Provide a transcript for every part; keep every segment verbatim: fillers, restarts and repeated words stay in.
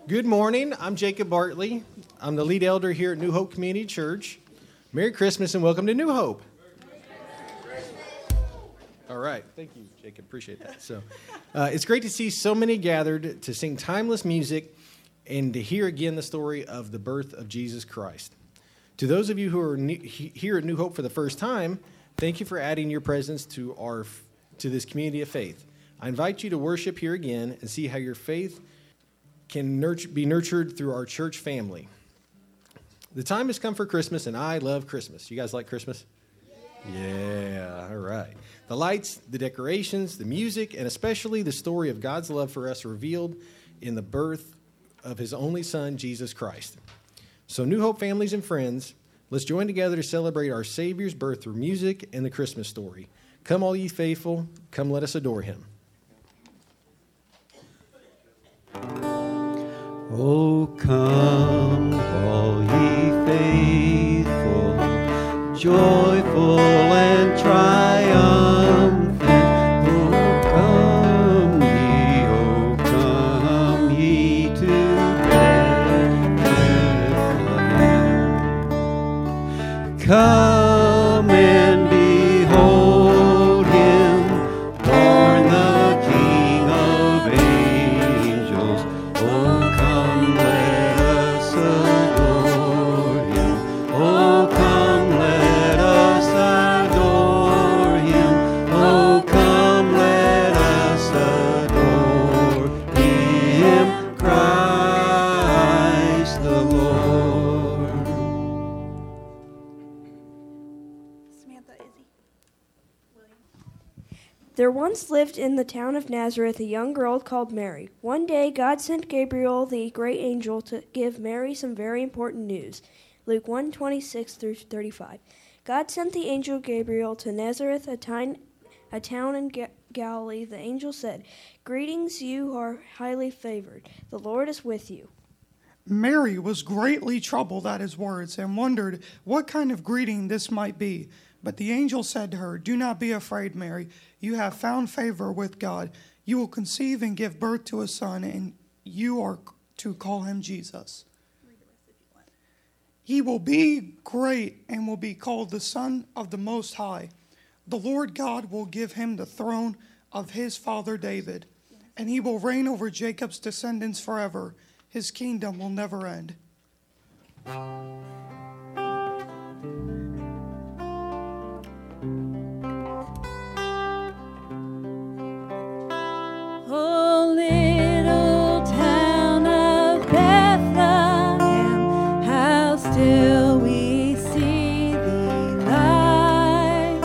Good morning. I'm Jacob Bartley. I'm the lead elder here at New Hope Community Church. Merry Christmas and welcome to New Hope. All right. Thank you, Jacob. Appreciate that. So, uh, it's great to see so many gathered to sing timeless music and to hear again the story of the birth of Jesus Christ. To those of you who are new, here at New Hope for the first time, thank you for adding your presence to our to this community of faith. I invite you to worship here again and see how your faith can nurture, be nurtured through our church family. The time has come for Christmas, and I love Christmas. You guys like Christmas? Yeah. Yeah, all right. The lights, the decorations, the music, and especially the story of God's love for us revealed in the birth of his only son, Jesus Christ. So, New Hope families and friends, let's join together to celebrate our Savior's birth through music and the Christmas story. Come, all ye faithful, come let us adore him. Oh, come, all ye faithful, joyful and triumphant. Oh, come ye, oh, come ye to Bethlehem. Come and behold him, born the King of angels. Oh, come, let us adore him. Oh, come, let us adore him. Oh, come, let us adore him, Christ the Lord. Samantha, Izzy. There once lived in the town of Nazareth a young girl called Mary. One day, God sent Gabriel, the great angel, to give Mary some very important news. Luke one twenty-six through thirty-five. God sent the angel Gabriel to Nazareth, a, tine, a town in Ga- Galilee. The angel said, "Greetings, you who are highly favored. The Lord is with you." Mary was greatly troubled at his words and wondered what kind of greeting this might be. But the angel said to her, "Do not be afraid, Mary. You have found favor with God. You will conceive and give birth to a son, and you are to call him Jesus. He will be great and will be called the Son of the Most High. The Lord God will give him the throne of his father David, and he will reign over Jacob's descendants forever. His kingdom will never end." Oh, little town of Bethlehem, how still we see thee lie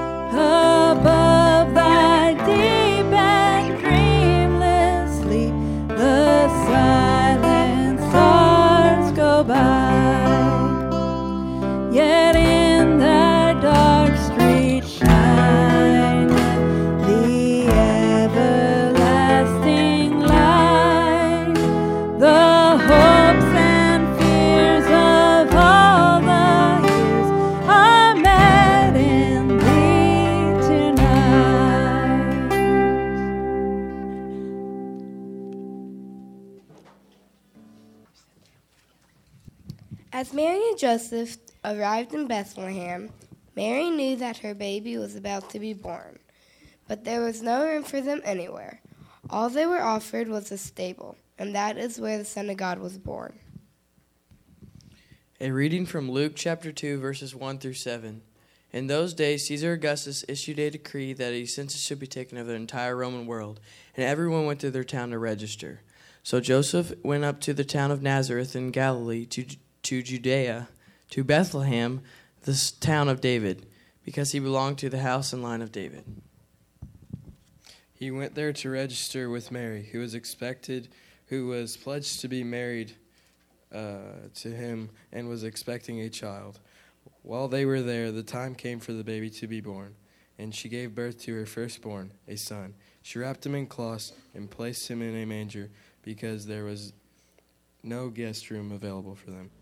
above thy deep and dreamless sleep. The silent stars go by, yet in thy dark street shine the everlasting light. The hopes and fears of all the years are met in thee tonight. As Mary and Joseph arrived in Bethlehem, Mary knew that her baby was about to be born, but there was no room for them anywhere. All they were offered was a stable, and that is where the Son of God was born. A reading from Luke chapter two, verses one through seven. In those days, Caesar Augustus issued a decree that a census should be taken of the entire Roman world, and everyone went to their town to register. So Joseph went up to the town of Nazareth in Galilee, to, to Judea, to Bethlehem, the town of David, because he belonged to the house and line of David. He went there to register with Mary, who was expected, who was pledged to be married uh, to him and was expecting a child. While they were there, the time came for the baby to be born, and she gave birth to her firstborn, a son. She wrapped him in cloths and placed him in a manger because there was no guest room available for them.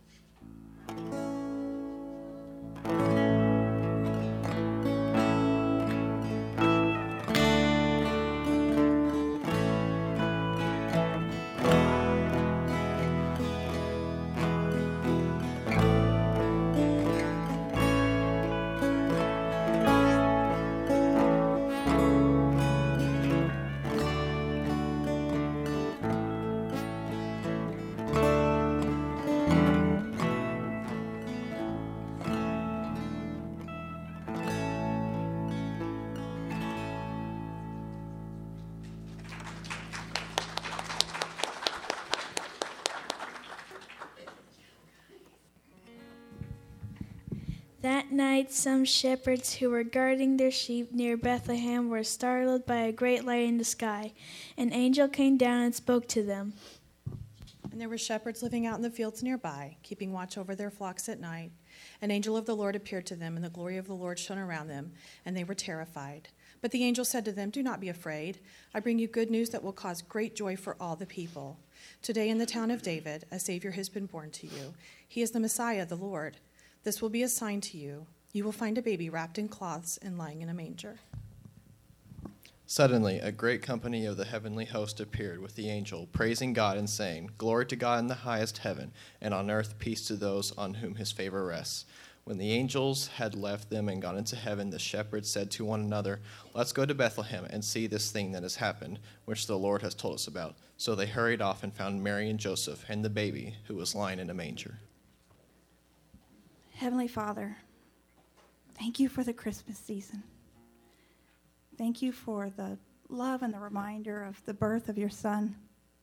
That night some shepherds who were guarding their sheep near Bethlehem were startled by a great light in the sky. An angel came down and spoke to them. And there were shepherds living out in the fields nearby, keeping watch over their flocks at night. An angel of the Lord appeared to them, and the glory of the Lord shone around them, and they were terrified. But the angel said to them, "Do not be afraid. I bring you good news that will cause great joy for all the people. Today in the town of David, a Savior has been born to you. He is the Messiah, the Lord. This will be a sign to you. You will find a baby wrapped in cloths and lying in a manger." Suddenly, a great company of the heavenly host appeared with the angel, praising God and saying, "Glory to God in the highest heaven, and on earth peace to those on whom his favor rests." When the angels had left them and gone into heaven, the shepherds said to one another, "Let's go to Bethlehem and see this thing that has happened, which the Lord has told us about." So they hurried off and found Mary and Joseph and the baby, who was lying in a manger. Heavenly Father, thank you for the Christmas season. Thank you for the love and the reminder of the birth of your Son.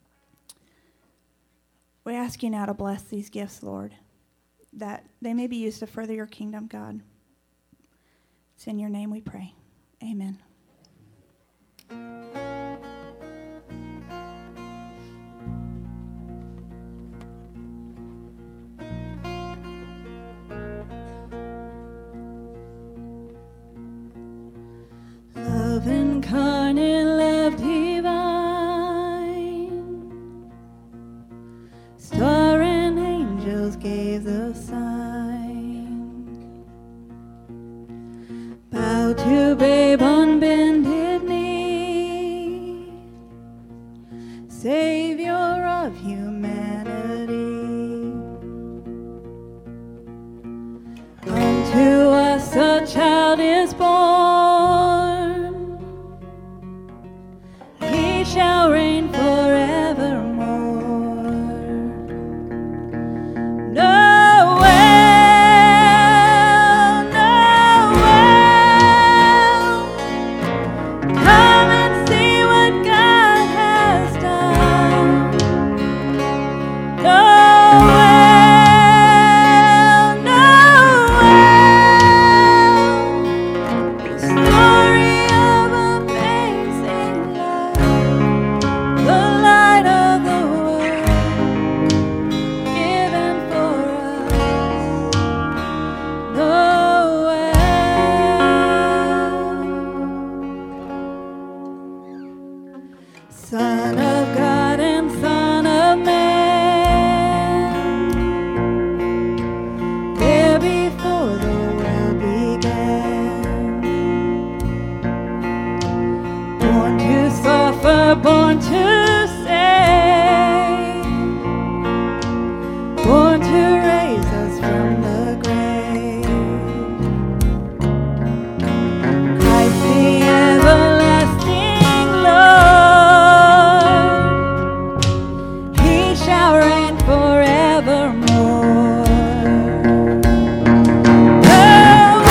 We ask you now to bless these gifts, Lord, that they may be used to further your kingdom, God. It's in your name we pray. Amen. Love incarnate, love divine, star and angels gave the sign. Bow to babe on bended knee, Savior of humanity. Unto us a child is born, he shall reign forevermore. Noel, Noel, come and see what God has done. Noel, Noel, the story of amazing love, the light of the world given for us. Noel, Son of God and Son of Man, there before the world began. Born to suffer, born to save, born to raise us from the grave. Christ the everlasting Lord, he shall reign forevermore. Noel,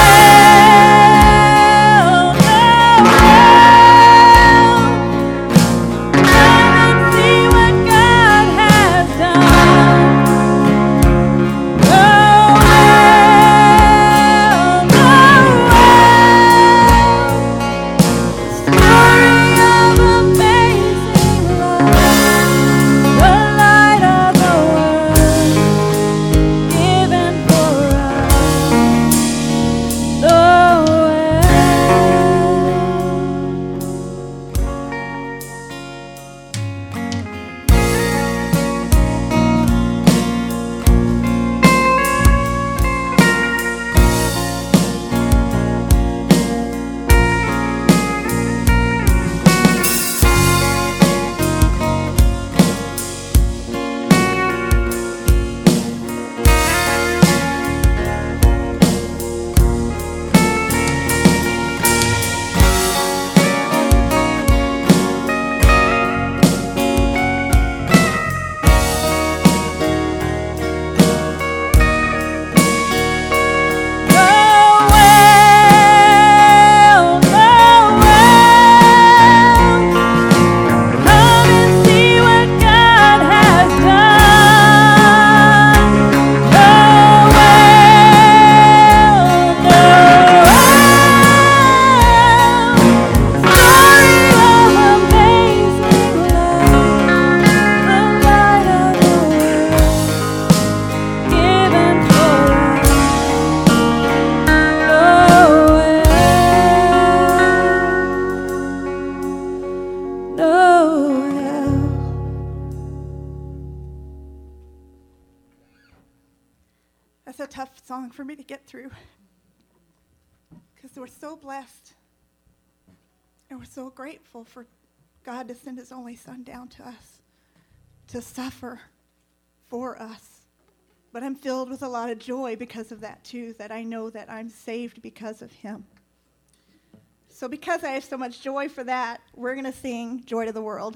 Noel, come and see what God has done. Noel, Noel, story of amazing love, the light of the world a tough song for me to get through because we're so blessed and we're so grateful for God to send his only son down to us to suffer for us. But I'm filled with a lot of joy because of that too, that I know that I'm saved because of him. So because I have so much joy for that, we're going to sing Joy to the World.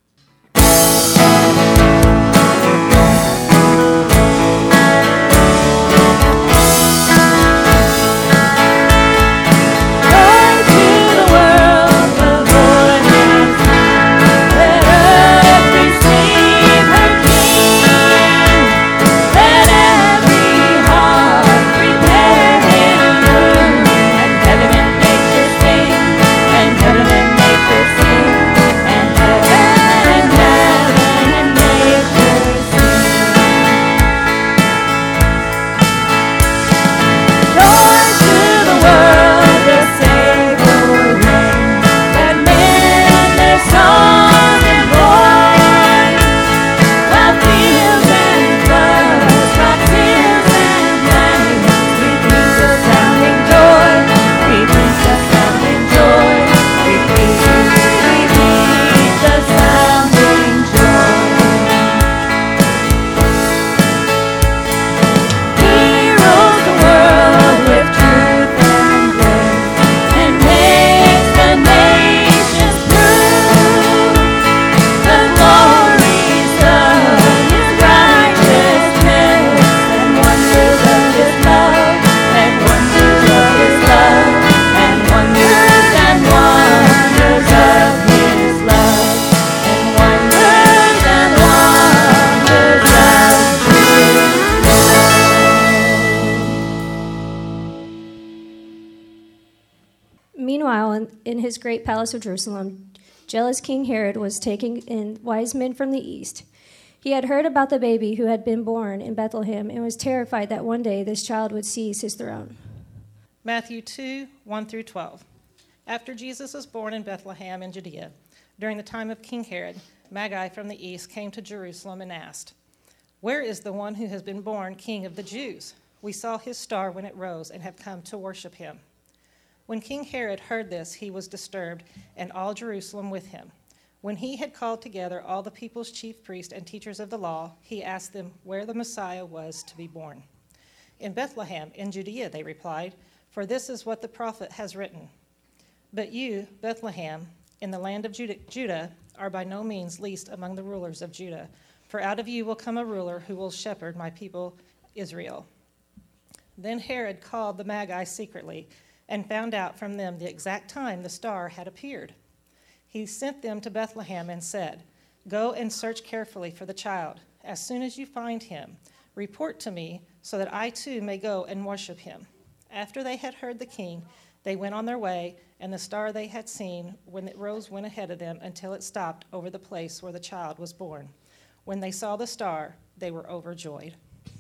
In his great palace of Jerusalem, jealous King Herod was taking in wise men from the east. He had heard about the baby who had been born in Bethlehem and was terrified that one day this child would seize his throne. Matthew two, one through twelve. After Jesus was born in Bethlehem in Judea, during the time of King Herod, Magi from the east came to Jerusalem and asked, "Where is the one who has been born King of the Jews? We saw his star when it rose and have come to worship him." When King Herod heard this, he was disturbed, and all Jerusalem with him. When he had called together all the people's chief priests and teachers of the law, he asked them where the Messiah was to be born. "In Bethlehem, in Judea," they replied, "for this is what the prophet has written. But you, Bethlehem, in the land of Judah, are by no means least among the rulers of Judah, for out of you will come a ruler who will shepherd my people Israel." Then Herod called the Magi secretly and found out from them the exact time the star had appeared. He sent them to Bethlehem and said, "Go and search carefully for the child. As soon as you find him, report to me so that I too may go and worship him." After they had heard the king, they went on their way, and the star they had seen when it rose went ahead of them until it stopped over the place where the child was born. When they saw the star, they were overjoyed.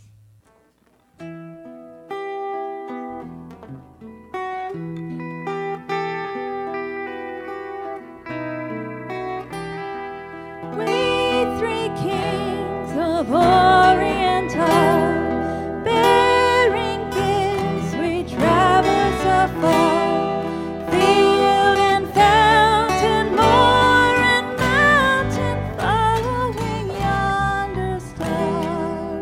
Of Oriental, bearing gifts, we traverse afar, field and fountain, moor and mountain, following yonder star.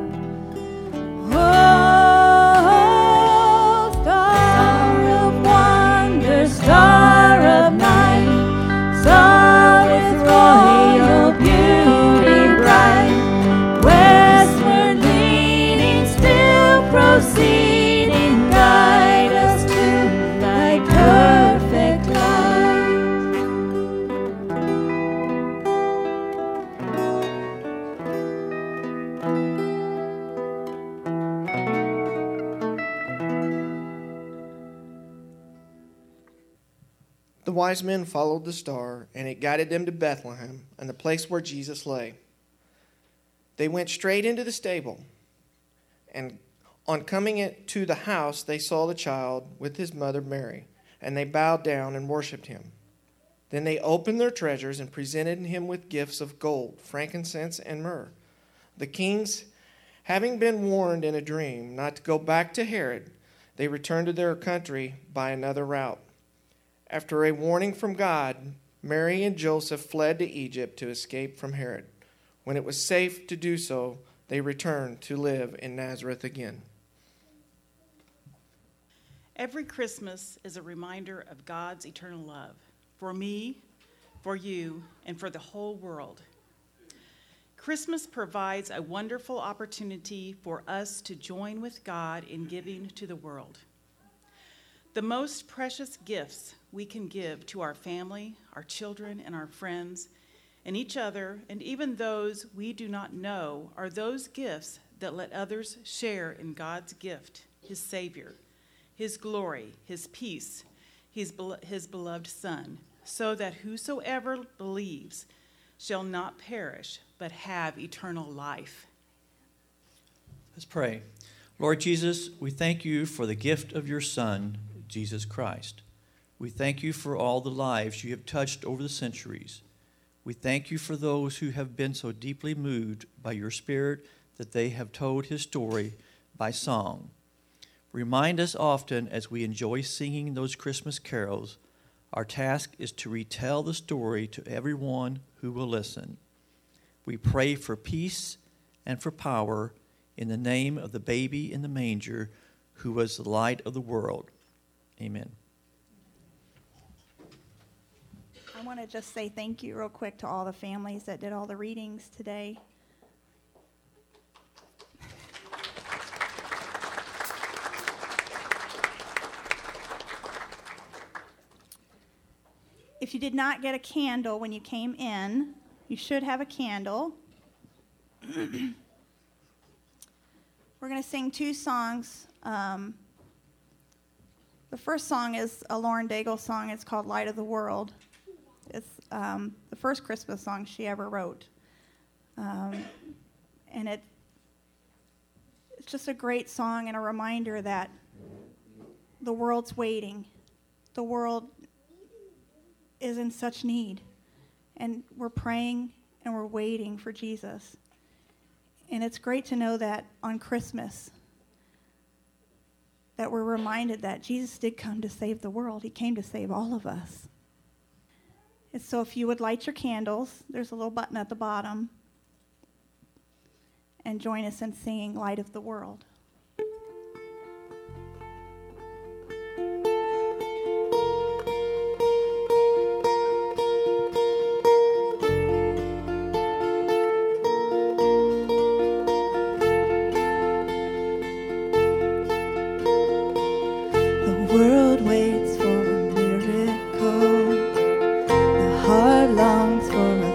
Oh, star of wonder, star of night, star with royal beauty bright. Westward leaning, still proceeding, guide us to thy perfect light. The wise men followed the star, and it guided them to Bethlehem and the place where Jesus lay. They went straight into the stable, and on coming to the house, they saw the child with his mother Mary, and they bowed down and worshipped him. Then they opened their treasures and presented him with gifts of gold, frankincense, and myrrh. The kings Having been warned in a dream not to go back to Herod, they returned to their country by another route. After a warning from God, Mary and Joseph fled to Egypt to escape from Herod. When it was safe to do so, they returned to live in Nazareth again. Every Christmas is a reminder of God's eternal love for me, for you, and for the whole world. Christmas provides a wonderful opportunity for us to join with God in giving to the world. The most precious gifts we can give to our family, our children, and our friends, and each other, and even those we do not know, are those gifts that let others share in God's gift, his Savior, his glory, his peace, his, his beloved Son, so that whosoever believes shall not perish, but have eternal life. Let's pray. Lord Jesus, we thank you for the gift of your Son, Jesus Christ. We thank you for all the lives you have touched over the centuries. We thank you for those who have been so deeply moved by your Spirit that they have told his story by song. Remind us often as we enjoy singing those Christmas carols, our task is to retell the story to everyone who will listen. We pray for peace and for power in the name of the baby in the manger who was the light of the world. Amen. I want to just say thank you real quick to all the families that did all the readings today. If you did not get a candle when you came in, you should have a candle. We're going to sing two songs. Um, the first song is a Lauren Daigle song. It's called Light of the World. It's um, the first Christmas song she ever wrote. Um, and it it's just a great song and a reminder that the world's waiting. The world is in such need. And we're praying and we're waiting for Jesus. And it's great to know that on Christmas that we're reminded that Jesus did come to save the world. He came to save all of us. And so if you would light your candles, there's a little button at the bottom, and join us in singing Light of the World.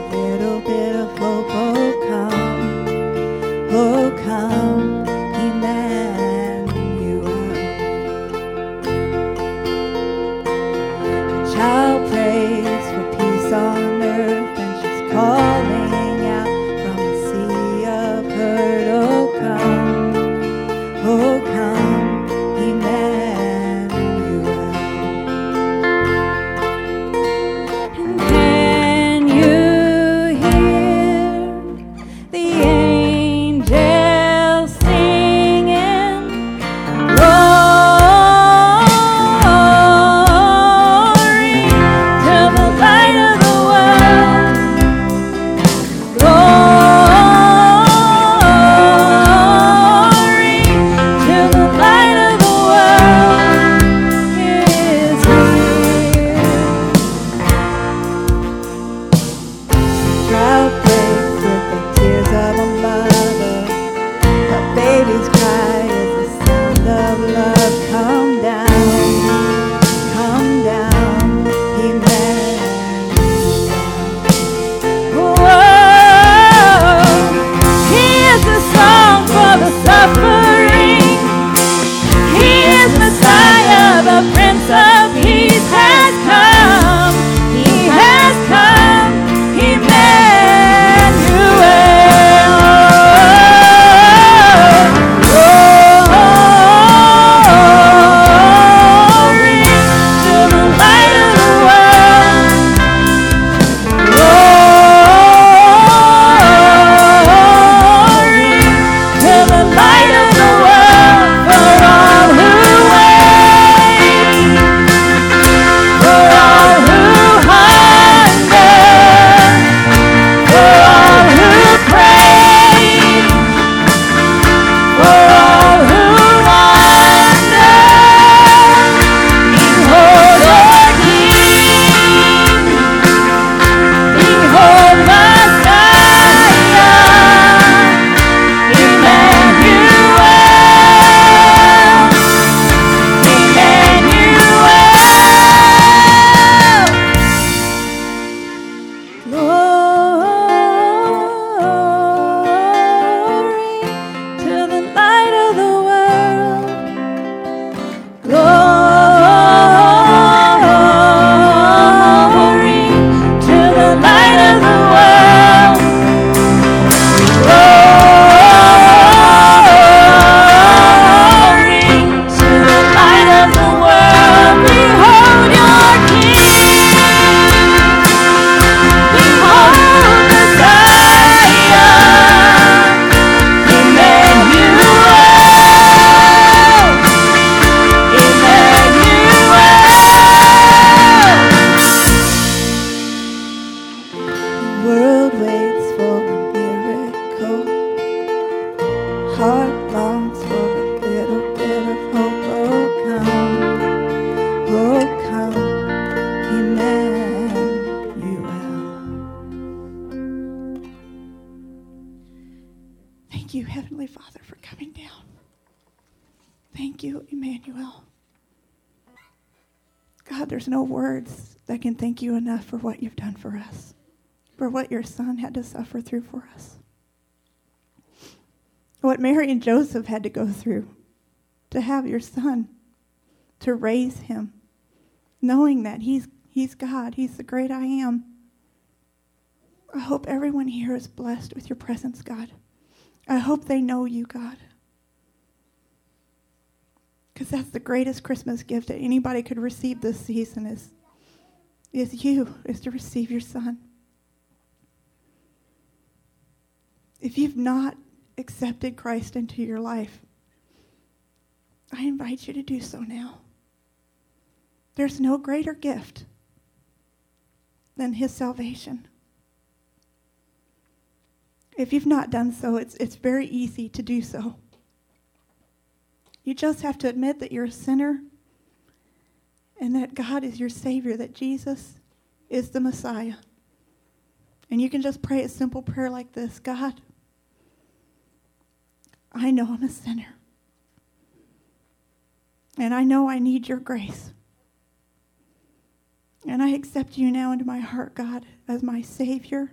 He heart longs for a little bit of hope. Oh, come, oh, come, Emmanuel. Thank you, Heavenly Father, for coming down. Thank you, Emmanuel. God, there's no words that can thank you enough for what you've done for us, for what your son had to suffer through for us, what Mary and Joseph had to go through to have your son, to raise him, knowing that he's, he's God, he's the great I am. I hope everyone here is blessed with your presence, God. I hope they know you, God. Because that's the greatest Christmas gift that anybody could receive this season is, is you, is to receive your son. If you've not accepted Christ into your life, I invite you to do so now. There's no greater gift than his salvation. If you've not done so, it's, it's very easy to do so. You just have to admit that you're a sinner and that God is your Savior, that Jesus is the Messiah. And you can just pray a simple prayer like this: God, I know I'm a sinner. And I know I need your grace. And I accept you now into my heart, God, as my Savior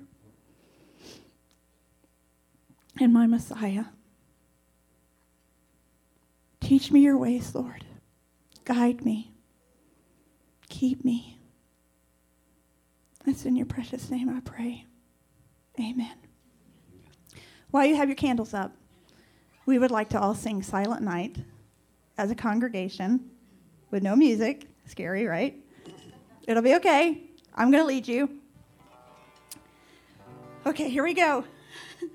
and my Messiah. Teach me your ways, Lord. Guide me. Keep me. It's in your precious name I pray. Amen. While you have your candles up, we would like to all sing Silent Night as a congregation with no music. Scary, right? It'll be okay. I'm going to lead you. Okay, here we go.